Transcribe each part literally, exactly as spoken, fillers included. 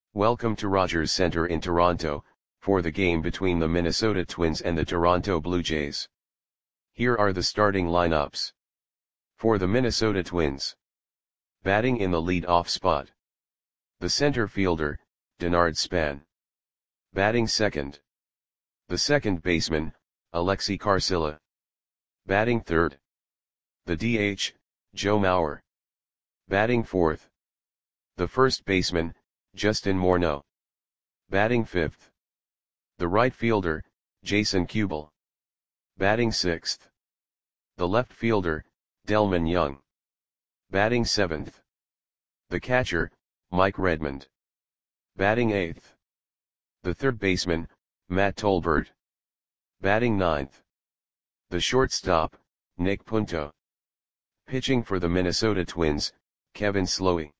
Welcome to Rogers Centre in Toronto, for the game between the Minnesota Twins and the Toronto Blue Jays. Here are the starting lineups. For the Minnesota Twins. Batting in the lead-off spot. The center fielder, Denard Span. Batting second. The second baseman, Alexi Carcilla. Batting third. The D H, Joe Mauer. Batting fourth. The first baseman, Justin Morneau. Batting fifth. The right fielder, Jason Kubel. Batting sixth. The left fielder, Delmon Young. Batting seventh. The catcher, Mike Redmond. Batting eighth. The third baseman, Matt Tolbert. Batting ninth. The shortstop, Nick Punto. Pitching for the Minnesota Twins, Kevin Slowey.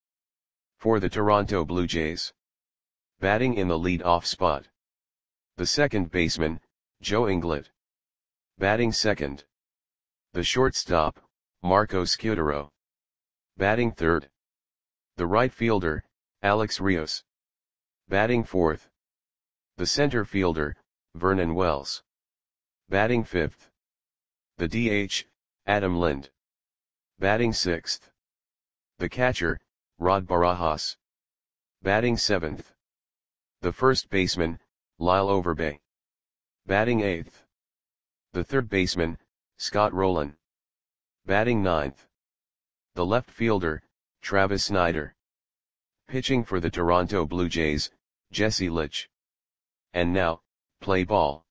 For the Toronto Blue Jays. Batting in the lead-off spot. The second baseman, Joe Inglet. Batting second. The shortstop, Marco Scutaro. Batting third. The right fielder, Alex Rios. Batting fourth. The center fielder, Vernon Wells. Batting fifth. The D H, Adam Lind. Batting sixth. The catcher, Rod Barajas. Batting seventh. The first baseman, Lyle Overbay. Batting eighth. The third baseman, Scott Rowland. Batting ninth. The left fielder, Travis Snider. Pitching for the Toronto Blue Jays, Jesse Litch. And now, play ball.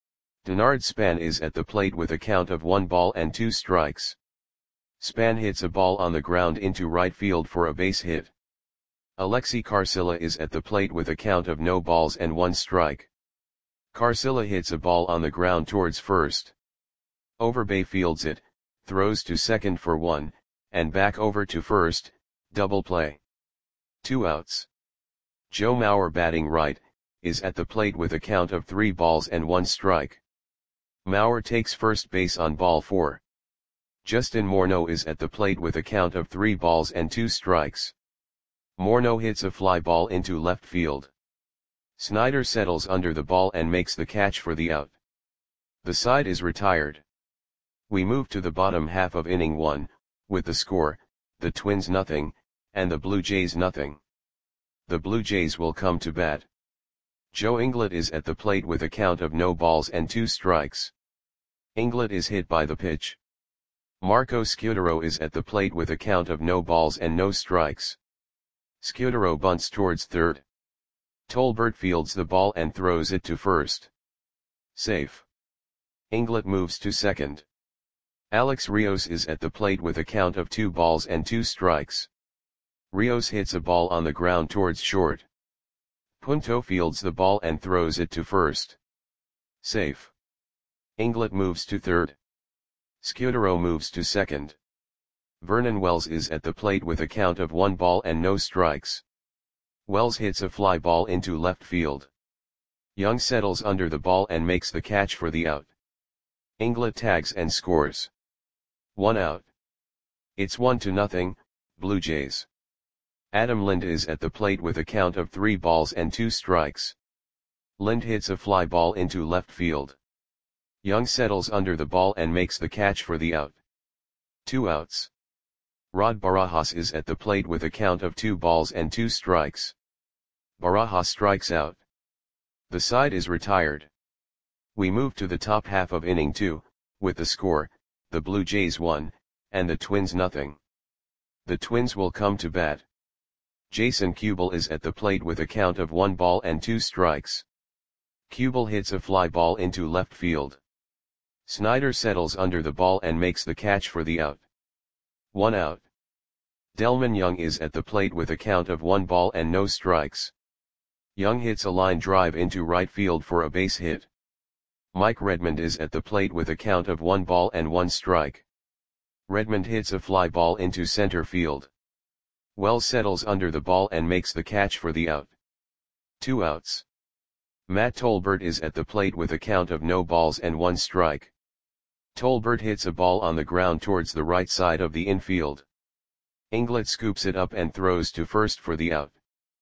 Denard Span is at the plate with a count of one ball and two strikes. Span hits a ball on the ground into right field for a base hit. Alexi Carcilla is at the plate with a count of no balls and one strike. Carcilla hits a ball on the ground towards first. Overbay fields it, throws to second for one, and back over to first, double play. Two outs. Joe Mauer, batting right, is at the plate with a count of three balls and one strike. Mauer takes first base on ball four. Justin Morneau is at the plate with a count of three balls and two strikes. Morneau hits a fly ball into left field. Snider settles under the ball and makes the catch for the out. The side is retired. We move to the bottom half of inning one, with the score, the Twins nothing, and the Blue Jays nothing. The Blue Jays will come to bat. Joe Inglet is at the plate with a count of no balls and two strikes. Inglet is hit by the pitch. Marco Scutaro is at the plate with a count of no balls and no strikes. Scutaro bunts towards third. Tolbert fields the ball and throws it to first. Safe. Inglet moves to second. Alex Rios is at the plate with a count of two balls and two strikes. Rios hits a ball on the ground towards short. Punto fields the ball and throws it to first. Safe. Inglet moves to third. Scutaro moves to second. Vernon Wells is at the plate with a count of one ball and no strikes. Wells hits a fly ball into left field. Young settles under the ball and makes the catch for the out. Inglet tags and scores. One out. It's one to nothing, Blue Jays. Adam Lind is at the plate with a count of three balls and two strikes. Lind hits a fly ball into left field. Young settles under the ball and makes the catch for the out. Two outs. Rod Barajas is at the plate with a count of two balls and two strikes. Barajas strikes out. The side is retired. We move to the top half of inning two, with the score, the Blue Jays one, and the Twins nothing. The Twins will come to bat. Jason Kubel is at the plate with a count of one ball and two strikes. Kubel hits a fly ball into left field. Snider settles under the ball and makes the catch for the out. One out. Delmon Young is at the plate with a count of one ball and no strikes. Young hits a line drive into right field for a base hit. Mike Redmond is at the plate with a count of one ball and one strike. Redmond hits a fly ball into center field. Wells settles under the ball and makes the catch for the out. Two outs. Matt Tolbert is at the plate with a count of no balls and one strike. Tolbert hits a ball on the ground towards the right side of the infield. Inglet scoops it up and throws to first for the out.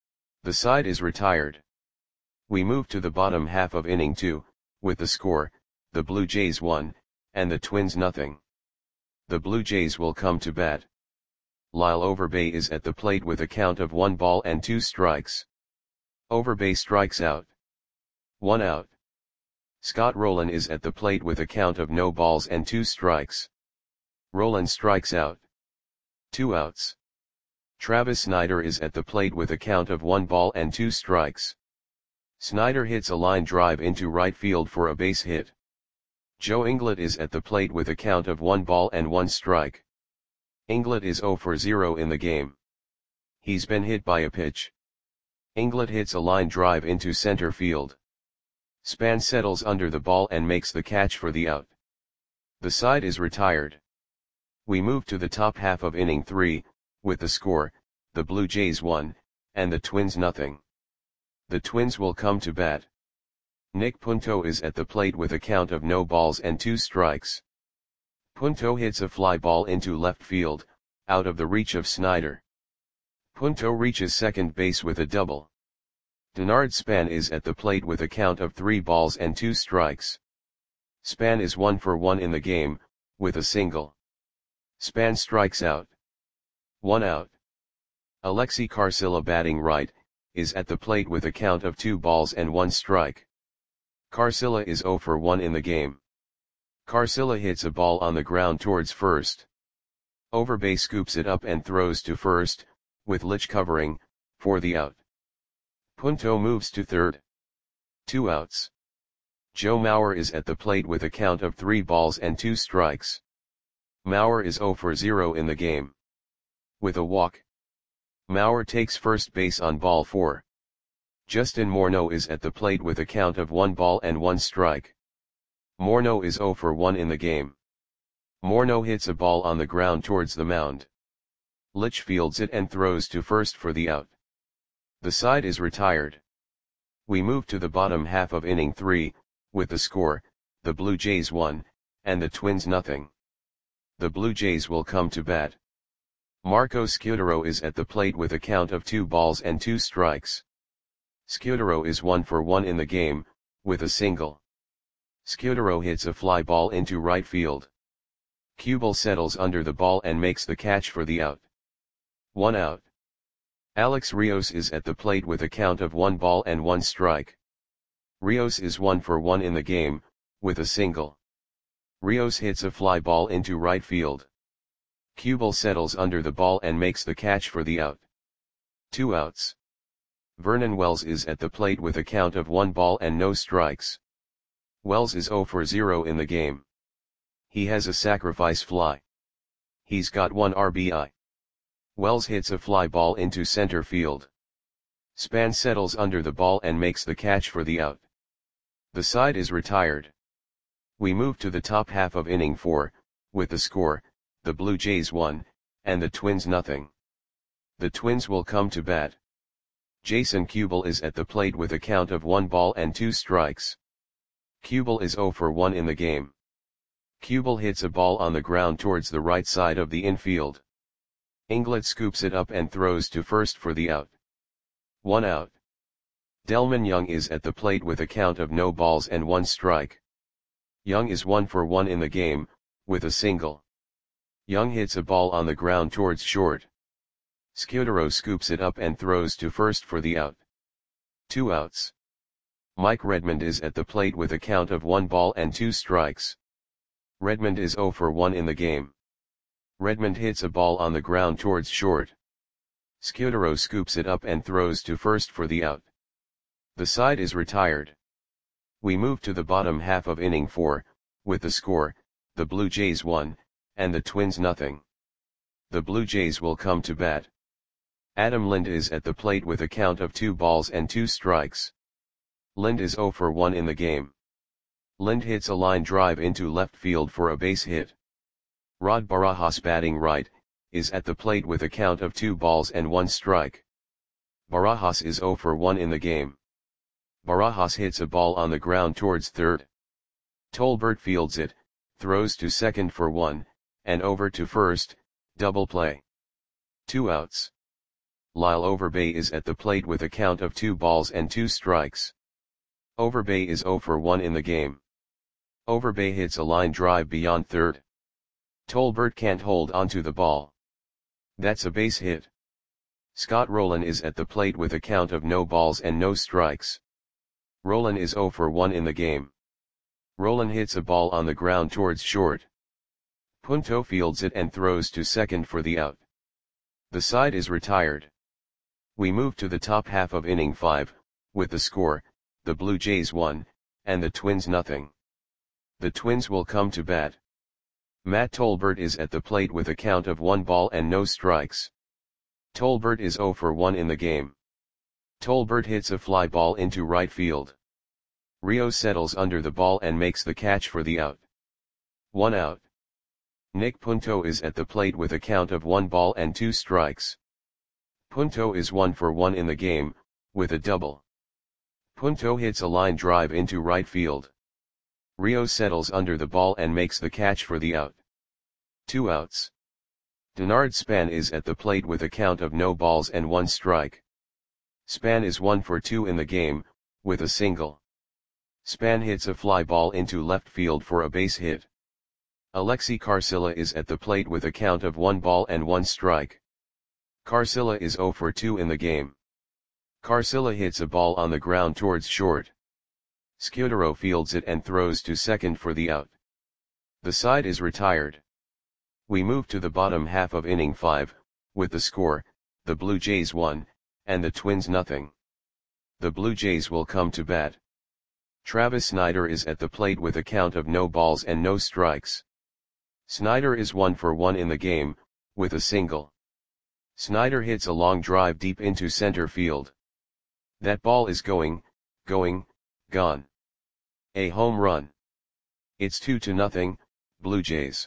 The side is retired. We move to the bottom half of inning two, with the score, the Blue Jays one, and the Twins nothing. The Blue Jays will come to bat. Lyle Overbay is at the plate with a count of one ball and two strikes. Overbay strikes out. One out. Scott Rowland is at the plate with a count of no balls and two strikes. Rowland strikes out. Two outs. Travis Snider is at the plate with a count of one ball and two strikes. Snider hits a line drive into right field for a base hit. Joe Inglet is at the plate with a count of one ball and one strike. Inglet is zero for zero in the game. He's been hit by a pitch. Inglet hits a line drive into center field. Span settles under the ball and makes the catch for the out. The side is retired. We move to the top half of inning three, with the score, the Blue Jays one, and the Twins nothing. The Twins will come to bat. Nick Punto is at the plate with a count of no balls and two strikes. Punto hits a fly ball into left field, out of the reach of Snider. Punto reaches second base with a double. Denard Span is at the plate with a count of three balls and two strikes. Span is one for one in the game, with a single. Span strikes out. One out. Alexi Carcilla, batting right, is at the plate with a count of two balls and one strike. Carcilla is zero for one in the game. Carcilla hits a ball on the ground towards first. Overbay scoops it up and throws to first, with Lich covering, for the out. Punto moves to third. Two outs. Joe Mauer is at the plate with a count of three balls and two strikes. Mauer is zero for zero in the game. With a walk. Mauer takes first base on ball four. Justin Morneau is at the plate with a count of one ball and one strike. Morneau is zero for one in the game. Morneau hits a ball on the ground towards the mound. Lich fields it and throws to first for the out. The side is retired. We move to the bottom half of inning three, with the score, the Blue Jays one, and the Twins nothing. The Blue Jays will come to bat. Marco Scutaro is at the plate with a count of two balls and two strikes. Scutaro is one for one in the game, with a single. Scutaro hits a fly ball into right field. Kubel settles under the ball and makes the catch for the out. One out. Alex Rios is at the plate with a count of one ball and one strike. Rios is one for one in the game, with a single. Rios hits a fly ball into right field. Kubel settles under the ball and makes the catch for the out. Two outs. Vernon Wells is at the plate with a count of one ball and no strikes. Wells is zero for zero in the game. He has a sacrifice fly. He's got one R B I. Wells hits a fly ball into center field. Span settles under the ball and makes the catch for the out. The side is retired. We move to the top half of inning four, with the score, the Blue Jays one, and the Twins nothing. The Twins will come to bat. Jason Kubel is at the plate with a count of one ball and two strikes. Kubel is zero for one in the game. Kubel hits a ball on the ground towards the right side of the infield. Inglet scoops it up and throws to first for the out. One out. Delman Young is at the plate with a count of no balls and one strike. Young is one for one in the game, with a single. Young hits a ball on the ground towards short. Scutaro scoops it up and throws to first for the out. Two outs. Mike Redmond is at the plate with a count of one ball and two strikes. Redmond is zero for one in the game. Redmond hits a ball on the ground towards short. Scutaro scoops it up and throws to first for the out. The side is retired. We move to the bottom half of inning four, with the score, the Blue Jays one, and the Twins nothing. The Blue Jays will come to bat. Adam Lind is at the plate with a count of two balls and two strikes. Lind is zero for one in the game. Lind hits a line drive into left field for a base hit. Rod Barajas, batting right, is at the plate with a count of two balls and one strike. Barajas is zero for one in the game. Barajas hits a ball on the ground towards third. Tolbert fields it, throws to second for one, and over to first, double play. Two outs. Lyle Overbay is at the plate with a count of two balls and two strikes. Overbay is zero for one in the game. Overbay hits a line drive beyond third. Tolbert can't hold onto the ball. That's a base hit. Scott Rowland is at the plate with a count of no balls and no strikes. Rowland is zero for one in the game. Rowland hits a ball on the ground towards short. Punto fields it and throws to second for the out. The side is retired. We move to the top half of inning five, with the score, the Blue Jays one, and the Twins nothing. The Twins will come to bat. Matt Tolbert is at the plate with a count of one ball and no strikes. Tolbert is zero for one in the game. Tolbert hits a fly ball into right field. Rios settles under the ball and makes the catch for the out. One out. Nick Punto is at the plate with a count of one ball and two strikes. Punto is one for one in the game, with a double. Punto hits a line drive into right field. Rios settles under the ball and makes the catch for the out. Two outs. Denard Span is at the plate with a count of no balls and one strike. Span is one for two in the game, with a single. Span hits a fly ball into left field for a base hit. Alexi Carcilla is at the plate with a count of one ball and one strike. Carcilla is zero for two in the game. Carcilla hits a ball on the ground towards short. Scudero fields it and throws to second for the out. The side is retired. We move to the bottom half of inning five, with the score, the Blue Jays one, and the Twins nothing. The Blue Jays will come to bat. Travis Snider is at the plate with a count of no balls and no strikes. Snider is one for one in the game, with a single. Snider hits a long drive deep into center field. That ball is going, going, gone. A home run. It's two to nothing, Blue Jays.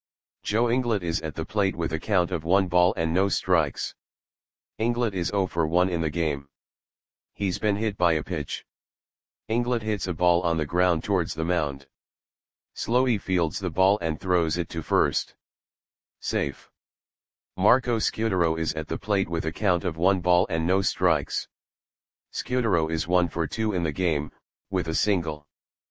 Joe Inglet is at the plate with a count of one ball and no strikes. Inglet is zero for one in the game. He's been hit by a pitch. Inglet hits a ball on the ground towards the mound. Slowey fields the ball and throws it to first. Safe. Marco Scudero is at the plate with a count of one ball and no strikes. Scudero is one for two in the game, with a single.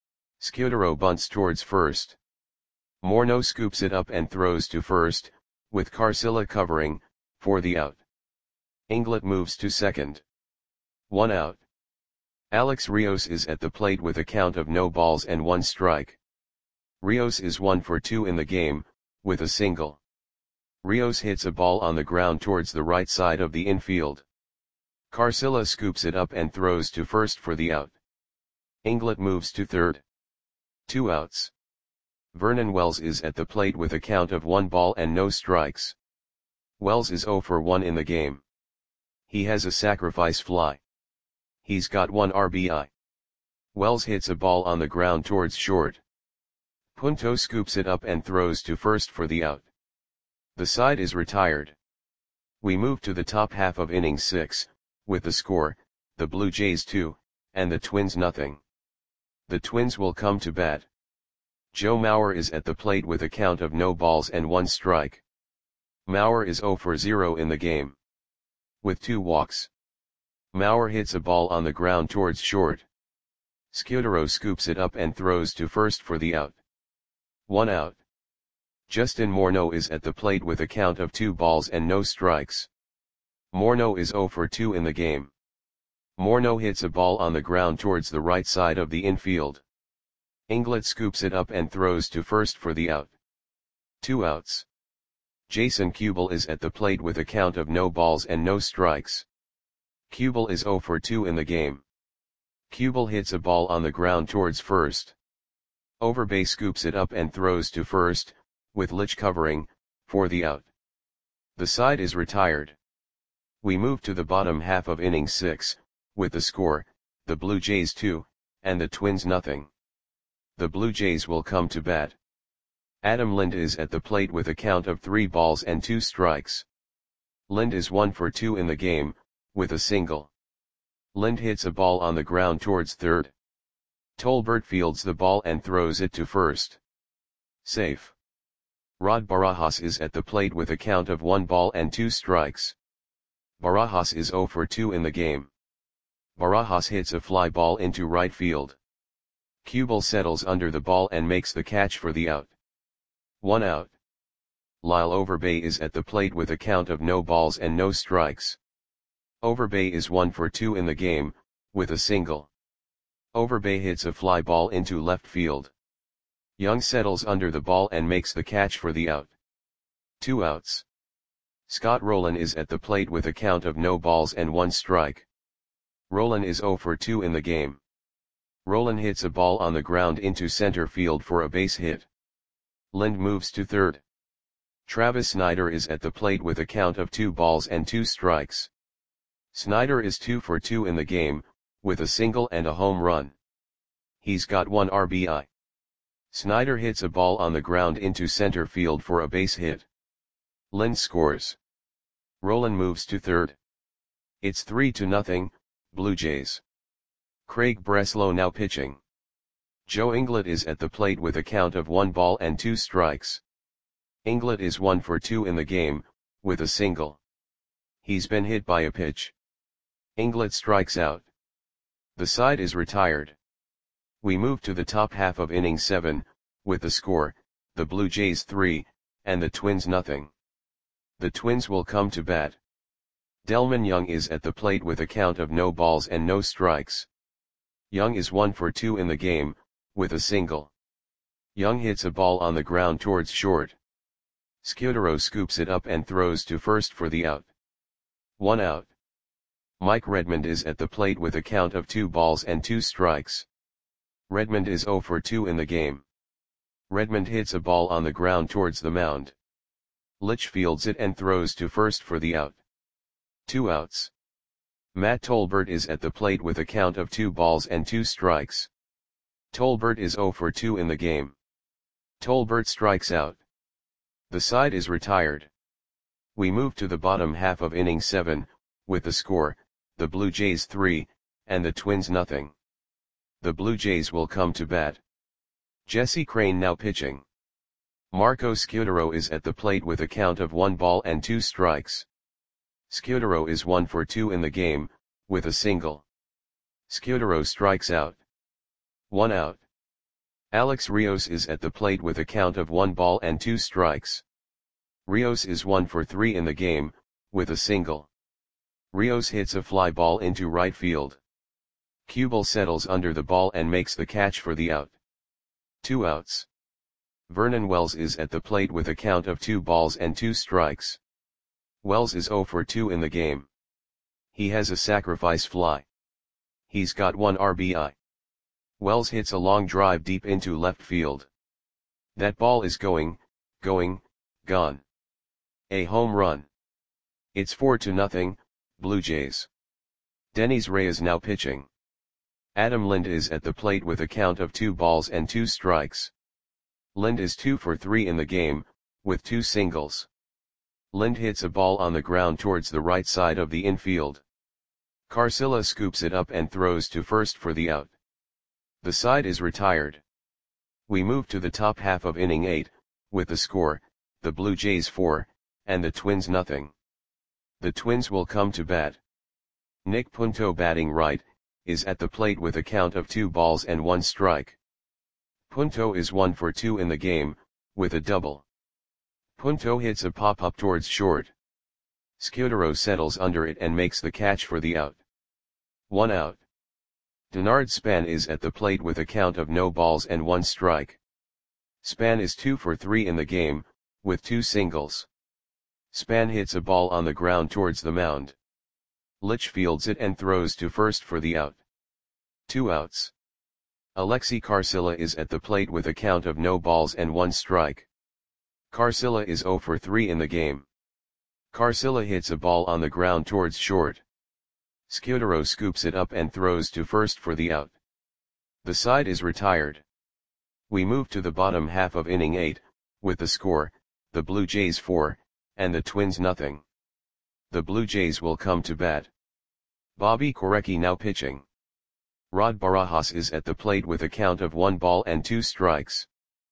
Scudero bunts towards first. Morneau scoops it up and throws to first, with Carcilla covering, for the out. Inglet moves to second. One out. Alex Rios is at the plate with a count of no balls and one strike. Rios is one for two in the game, with a single. Rios hits a ball on the ground towards the right side of the infield. Carcilla scoops it up and throws to first for the out. Inglet moves to third. Two outs. Vernon Wells is at the plate with a count of one ball and no strikes. Wells is zero for one in the game. He has a sacrifice fly. He's got one R B I. Wells hits a ball on the ground towards short. Punto scoops it up and throws to first for the out. The side is retired. We move to the top half of inning six, with the score, the Blue Jays two, and the Twins nothing. The Twins will come to bat. Joe Mauer is at the plate with a count of no balls and one strike. Mauer is zero for zero in the game. With two walks. Mauer hits a ball on the ground towards short. Scudero scoops it up and throws to first for the out. One out. Justin Morneau is at the plate with a count of two balls and no strikes. Morneau is zero for two in the game. Morneau hits a ball on the ground towards the right side of the infield. Inglet scoops it up and throws to first for the out. Two outs. Jason Kubel is at the plate with a count of no balls and no strikes. Kubel is zero for two in the game. Kubel hits a ball on the ground towards first. Overbay scoops it up and throws to first, with Lich covering, for the out. The side is retired. We move to the bottom half of inning six, with the score, the Blue Jays two, and the Twins nothing. The Blue Jays will come to bat. Adam Lind is at the plate with a count of three balls and two strikes. Lind is one for two in the game, with a single. Lind hits a ball on the ground towards third. Tolbert fields the ball and throws it to first. Safe. Rod Barajas is at the plate with a count of one ball and two strikes. Barajas is zero for two in the game. Barajas hits a fly ball into right field. Kubel settles under the ball and makes the catch for the out. One out. Lyle Overbay is at the plate with a count of no balls and no strikes. Overbay is one for two in the game, with a single. Overbay hits a fly ball into left field. Young settles under the ball and makes the catch for the out. Two outs. Scott Rolen is at the plate with a count of no balls and one strike. Rolen is zero for two in the game. Rolen hits a ball on the ground into center field for a base hit. Lind moves to third. Travis Snyder is at the plate with a count of two balls and two strikes. Snyder is two for two in the game, with a single and a home run. He's got one R B I. Snyder hits a ball on the ground into center field for a base hit. Lind scores. Rolen moves to third. It's three to nothing, Blue Jays. Craig Breslow now pitching. Joe Inglet is at the plate with a count of one ball and two strikes. Inglet is one for two in the game, with a single. He's been hit by a pitch. Inglet strikes out. The side is retired. We move to the top half of inning seven, with the score, the Blue Jays three, and the Twins nothing. The Twins will come to bat. Delmon Young is at the plate with a count of no balls and no strikes. Young is one for two in the game, with a single. Young hits a ball on the ground towards short. Scudero scoops it up and throws to first for the out. One out. Mike Redmond is at the plate with a count of two balls and two strikes. Redmond is zero for two in the game. Redmond hits a ball on the ground towards the mound. Litch fields it and throws to first for the out. Two outs. Matt Tolbert is at the plate with a count of two balls and two strikes. Tolbert is zero for two in the game. Tolbert strikes out. The side is retired. We move to the bottom half of inning seven, with the score, the Blue Jays three, and the Twins nothing. The Blue Jays will come to bat. Jesse Crain now pitching. Marco Scudero is at the plate with a count of one ball and two strikes. Scudero is one for two in the game, with a single. Scudero strikes out. One out. Alex Rios is at the plate with a count of one ball and two strikes. Rios is one for three in the game, with a single. Rios hits a fly ball into right field. Kubel settles under the ball and makes the catch for the out. Two outs. Vernon Wells is at the plate with a count of two balls and two strikes. Wells is zero for two in the game. He has a sacrifice fly. He's got one R B I. Wells hits a long drive deep into left field. That ball is going, going, gone. A home run. It's four to nothing, Blue Jays. Denys Reyes now pitching. Adam Lind is at the plate with a count of two balls and two strikes. Lind is two for three in the game, with two singles. Lind hits a ball on the ground towards the right side of the infield. Carcilla scoops it up and throws to first for the out. The side is retired. We move to the top half of inning eight, with the score, the Blue Jays four, and the Twins nothing. The Twins will come to bat. Nick Punto batting right, is at the plate with a count of two balls and one strike. Punto is one for two in the game, with a double. Punto hits a pop-up towards short. Scudero settles under it and makes the catch for the out. One out. Denard Span is at the plate with a count of no balls and one strike. Span is two for three in the game, with two singles. Span hits a ball on the ground towards the mound. Litch fields it and throws to first for the out. Two outs. Alexi Carcilla is at the plate with a count of no balls and one strike. Carcilla is zero for three in the game. Carcilla hits a ball on the ground towards short. Scudero scoops it up and throws to first for the out. The side is retired. We move to the bottom half of inning eight, with the score, the Blue Jays four, and the Twins nothing. The Blue Jays will come to bat. Bobby Korecki now pitching. Rod Barajas is at the plate with a count of one ball and two strikes.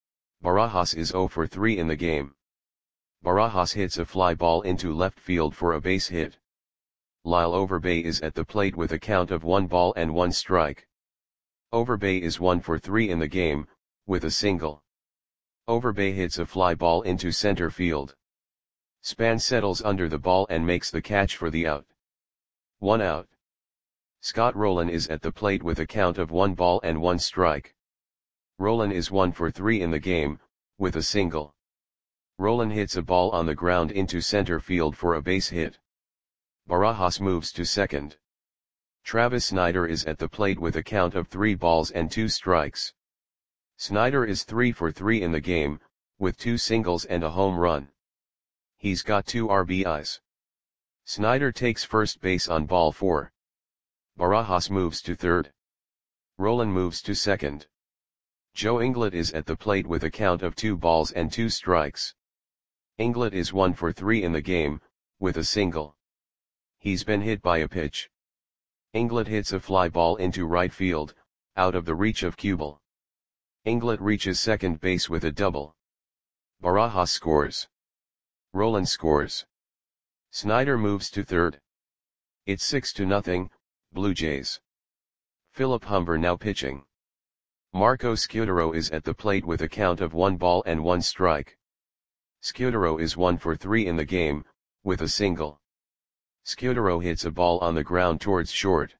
Barajas is zero for three in the game. Barajas hits a fly ball into left field for a base hit. Lyle Overbay is at the plate with a count of one ball and one strike. Overbay is one for three in the game, with a single. Overbay hits a fly ball into center field. Span settles under the ball and makes the catch for the out. One out. Scott Rolen is at the plate with a count of one ball and one strike. Rolen is one for three in the game, with a single. Rolen hits a ball on the ground into center field for a base hit. Barajas moves to second. Travis Snider is at the plate with a count of three balls and two strikes. Snider is three for three in the game, with two singles and a home run. He's got two R B Is. Snider takes first base on ball four. Barajas moves to third. Rolen moves to second. Joe Inglet is at the plate with a count of two balls and two strikes. Inglet is one for three in the game, with a single. He's been hit by a pitch. Inglet hits a fly ball into right field, out of the reach of Kubel. Inglet reaches second base with a double. Barajas scores. Rolen scores. Snider moves to third. It's six to nothing, Blue Jays. Philip Humber now pitching. Marco Scutaro is at the plate with a count of one ball and one strike. Scutaro is one for three in the game, with a single. Scutaro hits a ball on the ground towards short.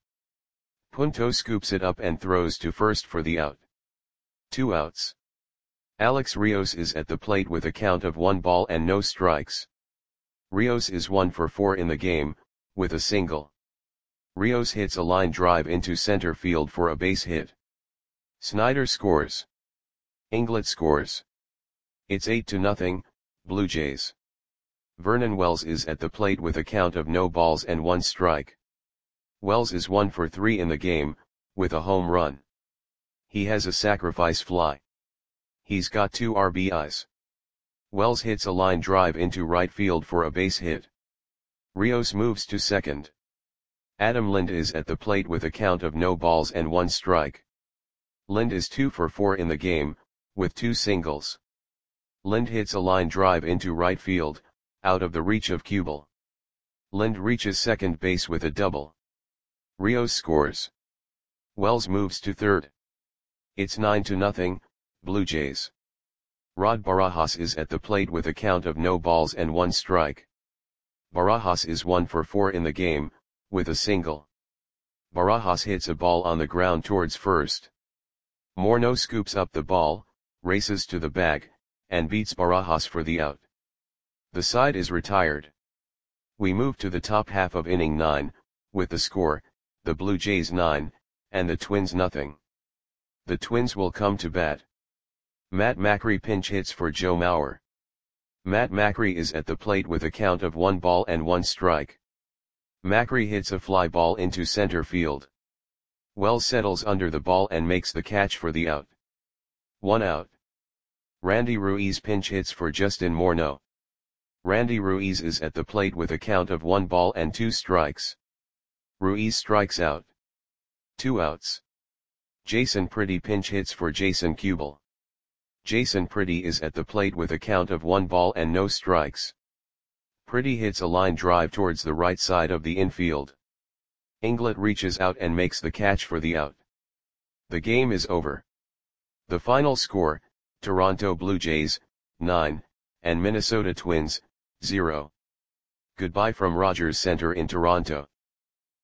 Punto scoops it up and throws to first for the out. Two outs. Alex Rios is at the plate with a count of one ball and no strikes. Rios is one for four in the game, with a single. Rios hits a line drive into center field for a base hit. Snider scores. Inglet scores. It's eight to nothing, Blue Jays. Vernon Wells is at the plate with a count of no balls and one strike. Wells is one for three in the game, with a home run. He has a sacrifice fly. He's got two R B Is. Wells hits a line drive into right field for a base hit. Rios moves to second. Adam Lind is at the plate with a count of no balls and one strike. Lind is two for four in the game, with two singles. Lind hits a line drive into right field, out of the reach of Kubel. Lind reaches second base with a double. Rios scores. Wells moves to third. It's nine to nothing, Blue Jays. Rod Barajas is at the plate with a count of no balls and one strike. Barajas is one for four in the game, with a single. Barajas hits a ball on the ground towards first. Morneau scoops up the ball, races to the bag, and beats Barajas for the out. The side is retired. We move to the top half of inning nine, with the score, the Blue Jays nine, and the Twins nothing. The Twins will come to bat. Matt Macri pinch hits for Joe Mauer. Matt Macri is at the plate with a count of one ball and one strike. Macri hits a fly ball into center field. Wells settles under the ball and makes the catch for the out. One out. Randy Ruiz pinch hits for Justin Morneau. Randy Ruiz is at the plate with a count of one ball and two strikes. Ruiz strikes out. Two outs. Jason Pretty pinch hits for Jason Kubel. Jason Pretty is at the plate with a count of one ball and no strikes. Pretty hits a line drive towards the right side of the infield. Inglet reaches out and makes the catch for the out. The game is over. The final score, Toronto Blue Jays, nine, and Minnesota Twins, zero. Goodbye from Rogers Center in Toronto.